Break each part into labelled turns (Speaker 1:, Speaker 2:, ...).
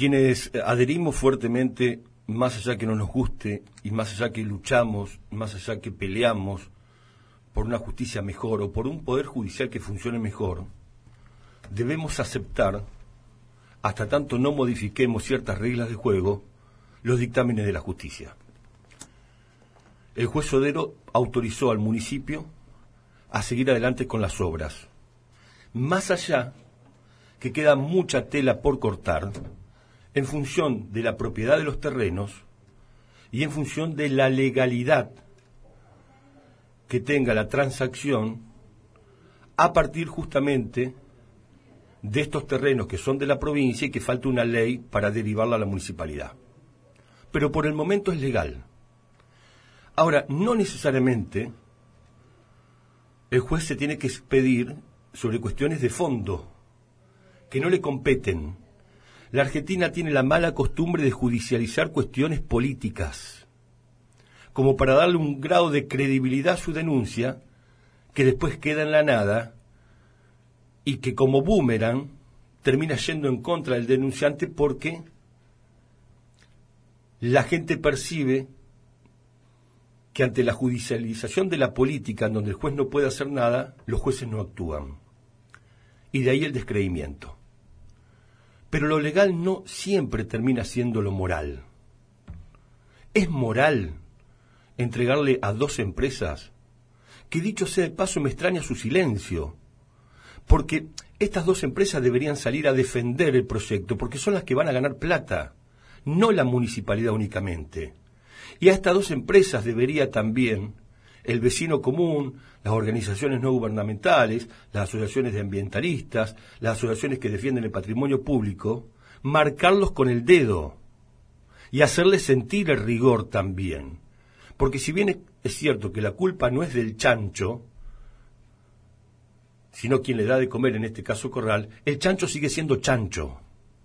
Speaker 1: Quienes adherimos fuertemente, más allá que no nos guste, y más allá que luchamos, más allá que peleamos por una justicia mejor o por un poder judicial que funcione mejor, debemos aceptar, hasta tanto no modifiquemos ciertas reglas de juego, los dictámenes de la justicia. El juez Sodero autorizó al municipio a seguir adelante con las obras. Más allá que queda mucha tela por cortar, en función de la propiedad de los terrenos y en función de la legalidad que tenga la transacción a partir justamente de estos terrenos que son de la provincia y que falta una ley para derivarla a la municipalidad. Pero por el momento es legal. Ahora, no necesariamente el juez se tiene que expedir sobre cuestiones de fondo que no le competen. La Argentina tiene la mala costumbre de judicializar cuestiones políticas, como para darle un grado de credibilidad a su denuncia que después queda en la nada y que como boomerang termina yendo en contra del denunciante porque la gente percibe que ante la judicialización de la política, en donde el juez no puede hacer nada, los jueces no actúan. Y de ahí el descreimiento. Pero lo legal no siempre termina siendo lo moral. ¿Es moral entregarle a dos empresas, que dicho sea de paso me extraña su silencio? Porque estas dos empresas deberían salir a defender el proyecto, porque son las que van a ganar plata, no la municipalidad únicamente. Y a estas dos empresas debería también el vecino común, las organizaciones no gubernamentales, las asociaciones de ambientalistas, las asociaciones que defienden el patrimonio público, marcarlos con el dedo y hacerles sentir el rigor también. Porque si bien es cierto que la culpa no es del chancho, sino quien le da de comer, en este caso Corral, el chancho sigue siendo chancho.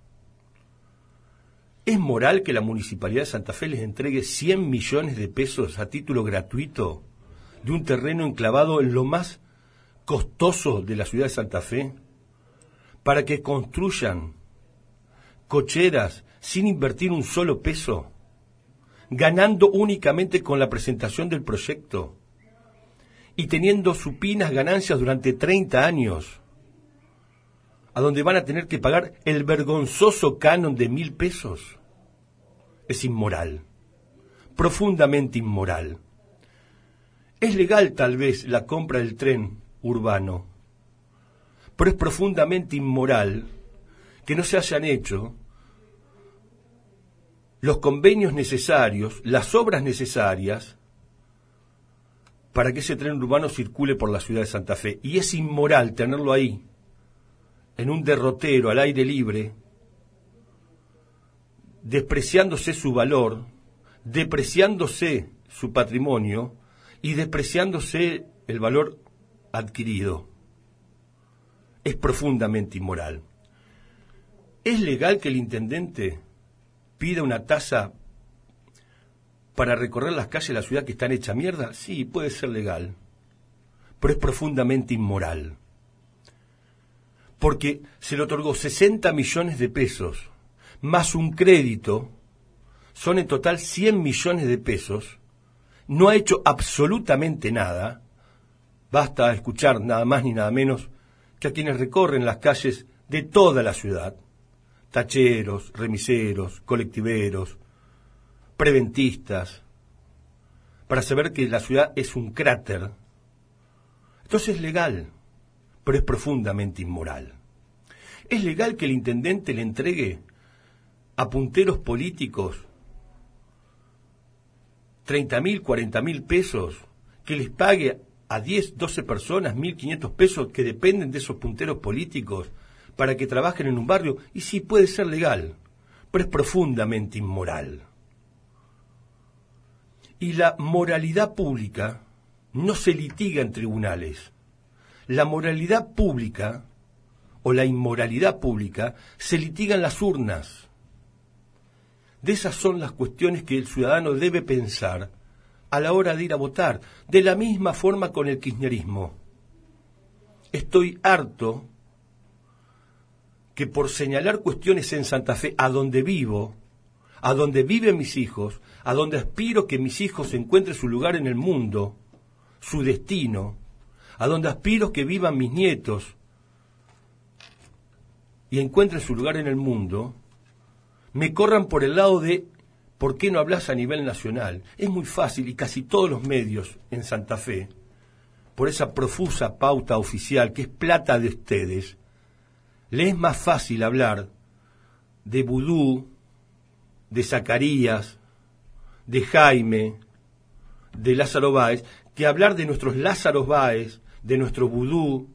Speaker 1: ¿Es moral que la Municipalidad de Santa Fe les entregue 100 millones de pesos a título gratuito de un terreno enclavado en lo más costoso de la ciudad de Santa Fe para que construyan cocheras sin invertir un solo peso, ganando únicamente con la presentación del proyecto y teniendo supinas ganancias durante 30 años, a donde van a tener que pagar el vergonzoso canon de 1.000 pesos? Es inmoral, profundamente inmoral. Es legal tal vez la compra del tren urbano, pero es profundamente inmoral que no se hayan hecho los convenios necesarios, las obras necesarias para que ese tren urbano circule por la ciudad de Santa Fe. Y es inmoral tenerlo ahí, en un derrotero, al aire libre, despreciándose su valor, depreciándose su patrimonio y despreciándose el valor adquirido. Es profundamente inmoral. ¿Es legal que el intendente pida una tasa para recorrer las calles de la ciudad que están hecha mierda? Sí, puede ser legal, pero es profundamente inmoral. Porque se le otorgó 60 millones de pesos más un crédito, son en total 100 millones de pesos, no ha hecho absolutamente nada. Basta escuchar nada más ni nada menos que a quienes recorren las calles de toda la ciudad, tacheros, remiseros, colectiveros, preventistas, para saber que la ciudad es un cráter. Entonces es legal, pero es profundamente inmoral. ¿Es legal que el intendente le entregue a punteros políticos 30.000, 40.000 pesos, que les pague a 10, 12 personas 1.500 pesos que dependen de esos punteros políticos para que trabajen en un barrio? Y sí, puede ser legal, pero es profundamente inmoral. Y la moralidad pública no se litiga en tribunales. La moralidad pública o la inmoralidad pública se litiga en las urnas. De esas son las cuestiones que el ciudadano debe pensar a la hora de ir a votar. De la misma forma con el kirchnerismo. Estoy harto que por señalar cuestiones en Santa Fe, a donde vivo, a donde viven mis hijos, a donde aspiro que mis hijos encuentren su lugar en el mundo, su destino, a donde aspiro que vivan mis nietos y encuentren su lugar en el mundo, me corran por el lado de ¿por qué no hablas a nivel nacional? Es muy fácil y casi todos los medios en Santa Fe, por esa profusa pauta oficial que es plata de ustedes, le es más fácil hablar de Vudú, de Zacarías, de Jaime, de Lázaro Báez, que hablar de nuestros Lázaros Báez, de nuestro Vudú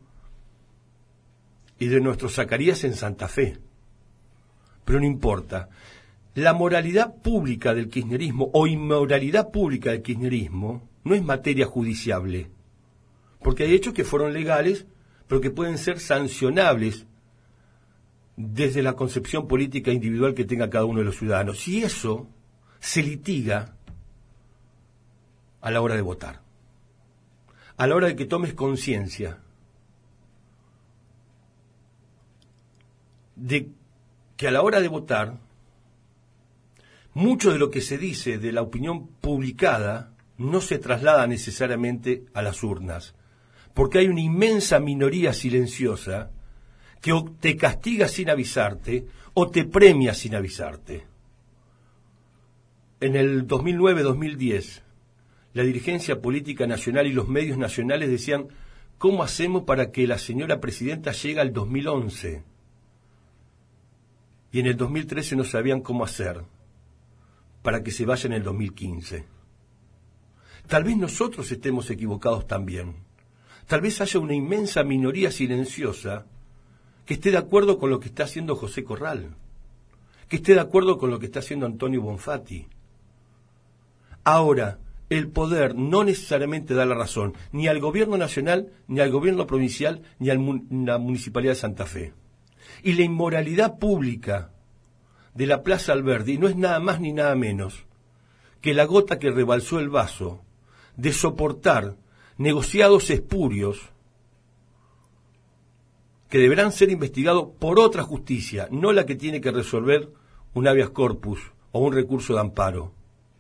Speaker 1: y de nuestros Zacarías en Santa Fe. Pero no importa. La moralidad pública del kirchnerismo o inmoralidad pública del kirchnerismo no es materia judiciable, porque hay hechos que fueron legales, pero que pueden ser sancionables desde la concepción política individual que tenga cada uno de los ciudadanos. Y eso se litiga a la hora de votar, a la hora de que tomes conciencia de que a la hora de votar, mucho de lo que se dice de la opinión publicada no se traslada necesariamente a las urnas, porque hay una inmensa minoría silenciosa que o te castiga sin avisarte o te premia sin avisarte. En el 2009-2010, la dirigencia política nacional y los medios nacionales decían, ¿cómo hacemos para que la señora presidenta llegue al 2011? Y en el 2013 no sabían cómo hacer para que se vaya en el 2015. Tal vez nosotros estemos equivocados también. Tal vez haya una inmensa minoría silenciosa que esté de acuerdo con lo que está haciendo José Corral, que esté de acuerdo con lo que está haciendo Antonio Bonfatti. Ahora, el poder no necesariamente da la razón ni al gobierno nacional, ni al gobierno provincial, ni a la Municipalidad de Santa Fe. Y la inmoralidad pública de la Plaza Alberdi no es nada más ni nada menos que la gota que rebalsó el vaso de soportar negociados espurios que deberán ser investigados por otra justicia, no la que tiene que resolver un habeas corpus o un recurso de amparo.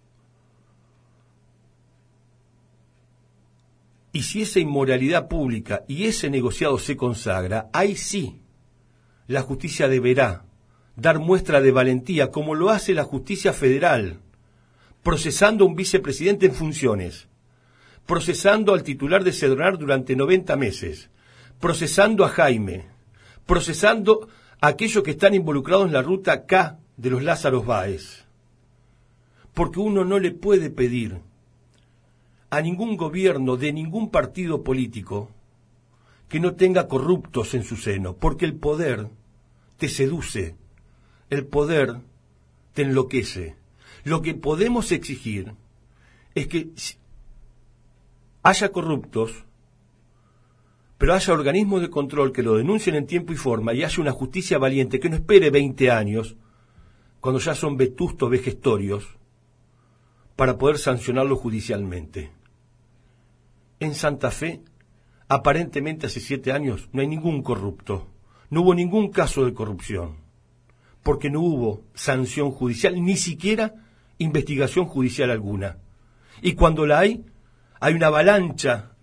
Speaker 1: Y si esa inmoralidad pública y ese negociado se consagra, ahí sí, la justicia deberá dar muestra de valentía, como lo hace la justicia federal, procesando a un vicepresidente en funciones, procesando al titular de Cedronar durante 90 meses, procesando a Jaime, procesando a aquellos que están involucrados en la ruta K de los Lázaros Báez. Porque uno no le puede pedir a ningún gobierno de ningún partido político que no tenga corruptos en su seno, porque el poder te seduce, el poder te enloquece. Lo que podemos exigir es que haya corruptos, pero haya organismos de control que lo denuncien en tiempo y forma y haya una justicia valiente que no espere 20 años, cuando ya son vetustos vejestorios, para poder sancionarlo judicialmente. En Santa Fe, aparentemente hace 7 años, no hay ningún corrupto, no hubo ningún caso de corrupción, porque no hubo sanción judicial, ni siquiera investigación judicial alguna. Y cuando la hay una avalancha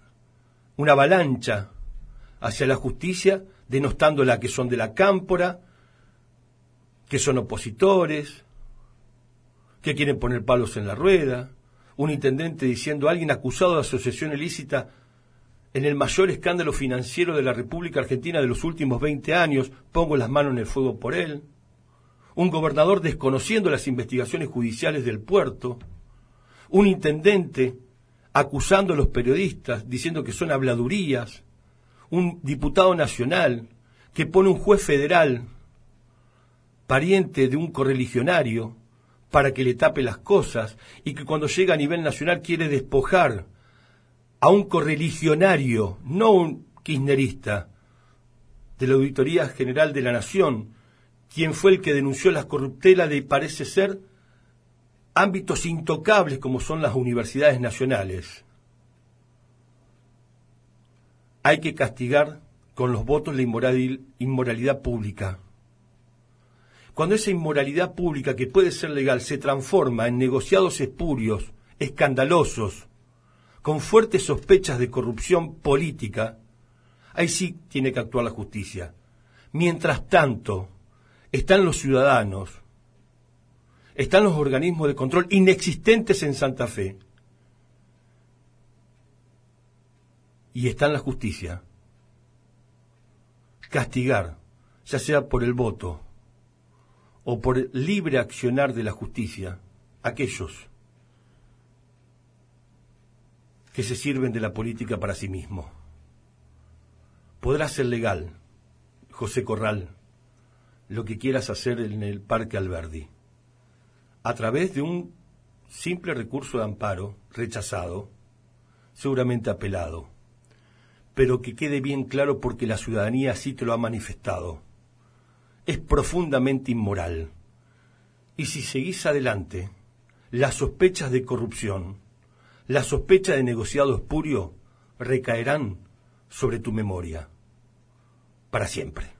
Speaker 1: hacia la justicia, denostándola que son de la cámpora, que son opositores, que quieren poner palos en la rueda, un intendente diciendo a alguien acusado de asociación ilícita en el mayor escándalo financiero de la República Argentina de los últimos 20 años, pongo las manos en el fuego por él, un gobernador desconociendo las investigaciones judiciales del puerto, un intendente acusando a los periodistas, diciendo que son habladurías, un diputado nacional que pone un juez federal, pariente de un correligionario, para que le tape las cosas, y que cuando llega a nivel nacional quiere despojar a un correligionario, no un kirchnerista, de la Auditoría General de la Nación, quien fue el que denunció las corruptelas de, parece ser, ámbitos intocables como son las universidades nacionales. Hay que castigar con los votos la inmoralidad pública, cuando esa inmoralidad pública que puede ser legal se transforma en negociados espurios, escandalosos, con fuertes sospechas de corrupción política, ahí sí tiene que actuar la justicia. Mientras tanto, están los ciudadanos, están los organismos de control inexistentes en Santa Fe, y está en la justicia. Castigar, ya sea por el voto o por el libre accionar de la justicia, aquellos que se sirven de la política para sí mismos. Podrá ser legal, José Corral, lo que quieras hacer en el Parque Alberdi, a través de un simple recurso de amparo rechazado, seguramente apelado, pero que quede bien claro porque la ciudadanía así te lo ha manifestado. Es profundamente inmoral. Y si seguís adelante, las sospechas de corrupción, las sospechas de negociado espurio recaerán sobre tu memoria para siempre.